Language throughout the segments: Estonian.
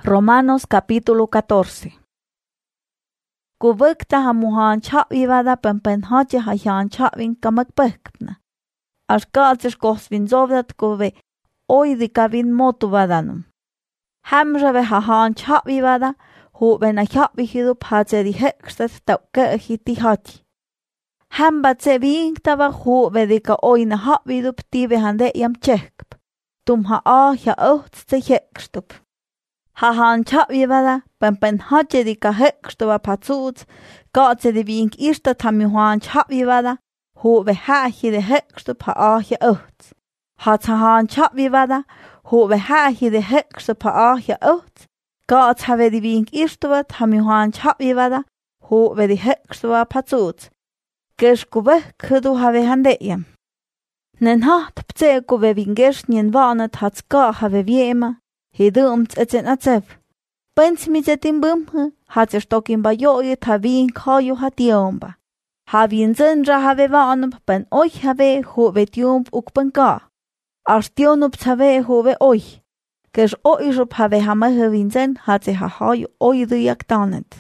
Romanos capítulo 14. Kuvukta hamuhan chapivada pempenhatje hajan chapin kamakpekpna. Ashkaltses kosvin zovdat kuve oidi kavin motuvadanum. Hamrave hahan chapivada huben a chapihidup hatsedi hekstet taukehiti hati. Hambatse vinktava huvedika oina havidup tivehande jam tjekp. Tumha ahja ohtste hekstup. Hahan chapivada pempenhatjedika hekstuva patsuuts kaatsedi vink istat hamuhan chapivada huve hähide hekstup ha ahja ochts. Hats hahan chapivada huve hähide hekstup ha ahja ochts. Kaats havedi vink istuvat hamuhan chapivada huvedi hekstuva patsuuts. Keskuve kudu have handejam. Nen hat ptse kuve vingesh nien vanet hats ka have viema. Hidumts etsen atsev. Pensmitzetin bumhe, hat se stokin ba joje ta vin kajo hat jomba. Ha vin zenra have vanup ben oich have huve tjump uk ben ka. Ars tjonup have huve oich. Kes oisup have hamahe vin zen hat se ha hajo oidu jak danet.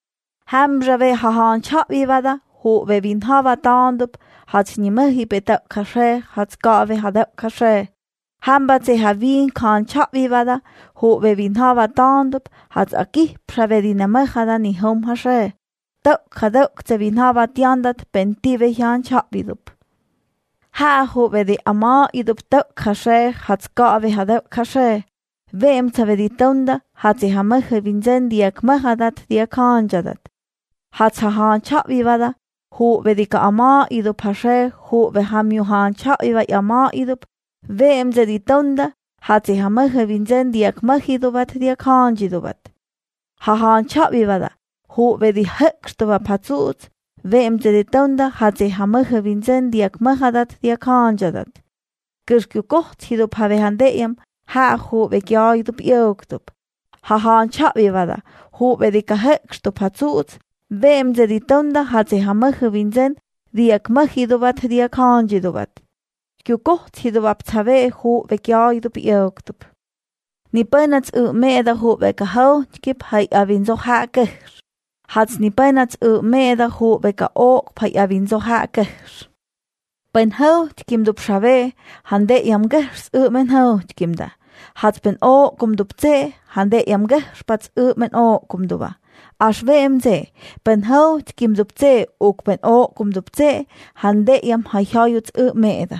Hamrave hahan chapivada huve vin hava dandup hat nimehi betak kashe hat skave hadak kashe. Hambatse havin kan chapivada huve vin hava dandup hat aki pravedina mechada ni hom hashe. Kadok te vin hava tiandat pentive jan chapidup. Ha huve di ama idup tok hashe hat skave hadak hashe. Vem tavedi tonda hat se hameche vinzen diak mechadat diak anjadat. Hat hahan chapivada huve di ka ama idup hashe huve hamuhan chapiva ama idup. Vem zedi tonda hat se hameche vinzen diak mechiduvat diak anjiduvat. Hahan chapivada huve di hekstuva patsuuts. Vem zedi tonda hat se hameche vinzen diak mechadat diak anjadat. Kirsku kocht hidup have handejam ha huve gjajup joktup. Hahan chapivada huve di ka hekstu patsuuts. Vem zedi tonda hat se hameche vinzen diak mechiduvat diak anjiduvat. Kju koht hidup tave huve gjajup joktup. Ni penats meda huve ka houtskip hai avinzo hakers. Hats ni penats meda huve ka ook hai avinzo hakers. Ben houtkim dup shave hande jam gers men houtkimda. Hats ben ookum dup ze hande jam gers pats men ookum duva. As vem ze ben houtkim dup ze ook ben ookum dup ze hande jam hai hajuts meda.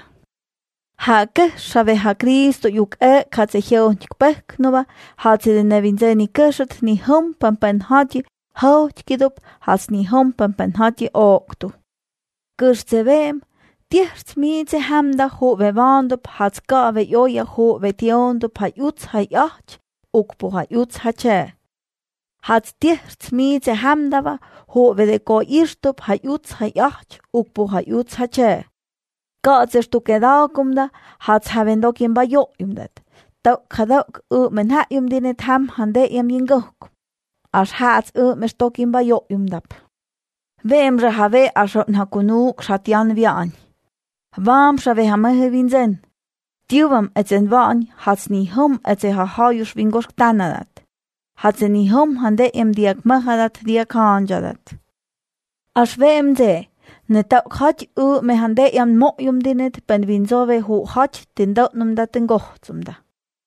Hake shave ha Kristo juk katse heuntjik peknova hatse de nevinzeni keshet ni hom pampen hatje houtkidup hats ni hom pampen hatje ooktu. Kurse vem tierts miitse hamda huve vandup hats kave joja huve tiondup ha juts ha jacht ukpu ha juts ha che. Hats tierts miitse hamdava huve de ko irstup ha juts ha jacht ukpu ha juts ha che. Kaatses tukedaakumda hats havendokin ba joimdat. Tok kadok men hajumdinet ham hande jam jingok. As hats mestokin ba joimdap. Vemre have asot hakunuk shatian vian. Vam shave hamehe vinzen. Tiuvam etsen van hats ni hom etse ha hajus vingos tanadat. Hats ni hom hande jam diak mehadat diak anjadat. As vemze ne tak hat me hande jam mojum dinet ben vinzove hu hat den dotnum dat den gochtumda.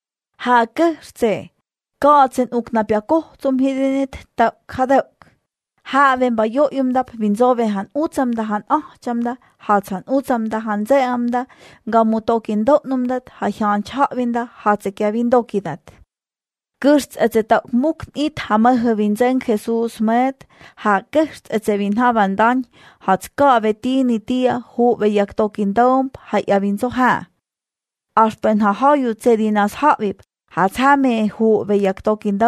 Hake se kaatsen uknapja gochtum hidinet tak kadok. Haven ba jojum dap vinzove han utzamda han ahchamda hats han utzamda han zeamda gamutokin dotnum dat ha han chavinda hatsek ja vindokidat. Gurst etse tak muk it hamehe vinzen Jesus met, ha gurst etse vin havandan, hats kave tini tia huve jak tokin domp, ha ja vinzo ha. Aspen ha haju tsedinas havip, hats hame huve jak tokin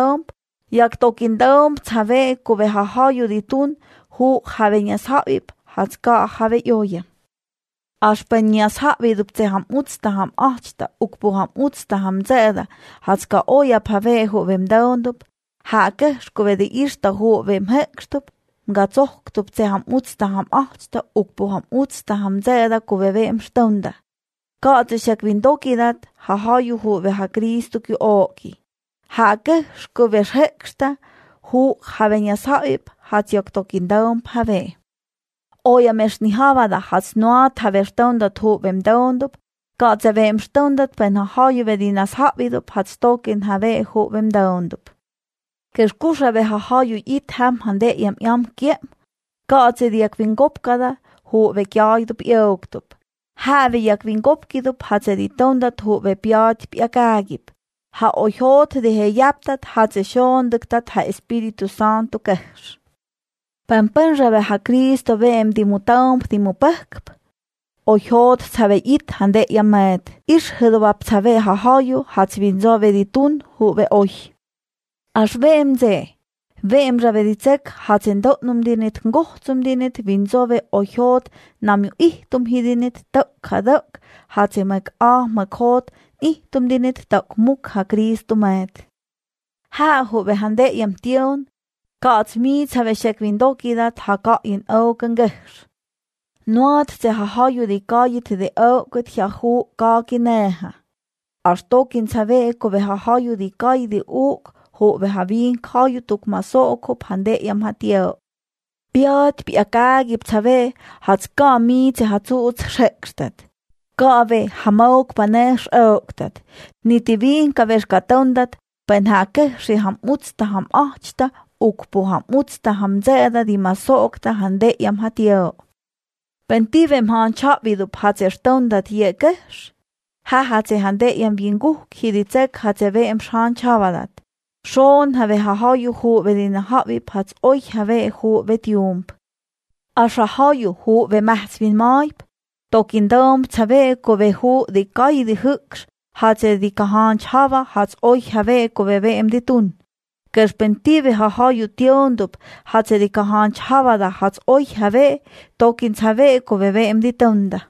domp tsave kuve ha haju ditun, hu havenias havip, hats ka have joje. Aspenjas havidup te ham utsta ham ahsta ukpu ham utsta ham zeda hats ka oja pave huvem daundup hake skuve de irsta huvem hekstup nga zohktup te ham utsta ham ahsta ukpu ham utsta ham zeda kuve vem stunda. Kaatesjak vindokidat ha haju huve ha Kristu ki ooki. Hake skuves heksta, hu havenia saib, hat yok tokindaum have. Oja mes ni havada hats noat have stondat hu vem doondup, gaat ze vem stondat ben haju vedinas havidup hats tokin have hu vem doondup. Keskusa ve haju it ham hande jam kiem, gaat ze diak vingopkada, hu ve kjaidup joogdup. Have jak vingopkidup hat ze di tondat hu ve pjat pjakagip. Ha ojot de he yaptat hat ze shonduktat ha Espiritu Santo kers. Pampanra ve ha Cristo vem dimutamp dimupakp. Ojot sabe it hande yamet. Ish hedobap sabe ha haju hat vinzo veditun hu ve oj. As vem ze. Vem ravedicek hat zendotnum dinit ngochtum dinit vinzo ve ojot namju ihtum hidinit kadak hat zemek makot ihtum dinit tak muk ha Cristo met. Ha hu ve hande yam tion, kaats miet have shek vindokidat ha ka in ogen gers. Noat ze ha haju di kajit de oget ha hu ka kineha. As tokin save ko ve ha haju di kaj di ook, hu ve ha vin kaju tuk masoko hande yam hatio. Piat piakagip save hat ska miet ze hat zuut schekstet. Kave hamok panesh ooktat. Niti vin kaves katondat, pen hake si ham utsta ham achta, ukpu ham utsta ham zeda di masokta hande yam hatio. Pen tivem han chavidup hatse stondat yekesh. Ha hatse hande yam vinguk hiditsek hatse ve em shan chavadat. Schon have ha haju hu vedin havip hats oi have hu vetiump. Asha haju hu ve mahsvin maip. Tokindom tsabe ko ve hu di kai di huks, hatse di kahan chava hats oi have ko ve em ditun. Kerspentive ha haju tiondup, hatse di kahan chava da hats oi have, tokin tsabe ko ve em ditunda.